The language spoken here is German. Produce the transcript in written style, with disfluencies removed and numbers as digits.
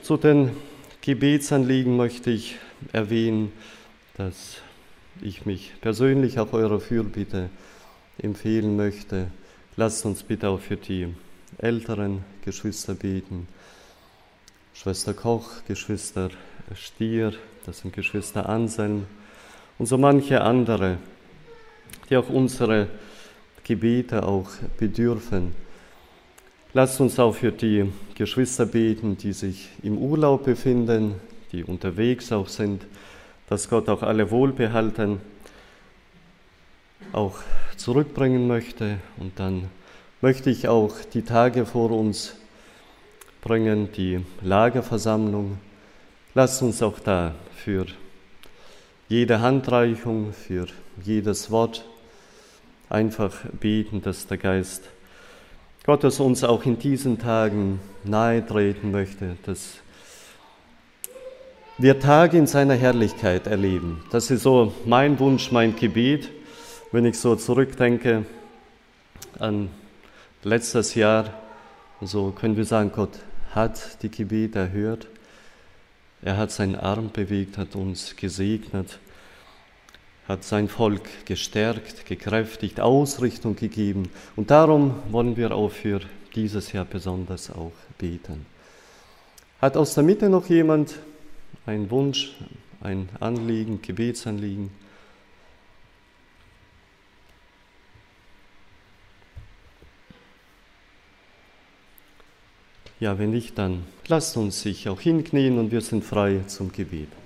Zu den Gebetsanliegen möchte ich erwähnen, dass ich mich persönlich auf eurer Fürbitte empfehlen möchte. Lasst uns bitte auch für die älteren Geschwister beten. Schwester Koch, Geschwister Stier, das sind Geschwister Anselm und so manche andere, die auch unsere Gebete auch bedürfen. Lasst uns auch für die Geschwister beten, die sich im Urlaub befinden, die unterwegs auch sind, dass Gott auch alle wohlbehalten auch zurückbringen möchte. Und dann möchte ich auch die Tage vor uns bringen, die Lagerversammlung. Lasst uns auch da für jede Handreichung, für jedes Wort einfach beten, dass der Geist Gottes uns auch in diesen Tagen nahe treten möchte, dass wir Tage in seiner Herrlichkeit erleben. Das ist so mein Wunsch, mein Gebet, wenn ich so zurückdenke an letztes Jahr. So können wir sagen, Gott hat die Gebete erhört. Er hat seinen Arm bewegt, hat uns gesegnet, hat sein Volk gestärkt, gekräftigt, Ausrichtung gegeben. Und darum wollen wir auch für dieses Jahr besonders auch beten. Hat aus der Mitte noch jemand einen Wunsch, ein Anliegen, Gebetsanliegen? Ja, wenn nicht, dann lasst uns sich auch hinknien und wir sind frei zum Gebet.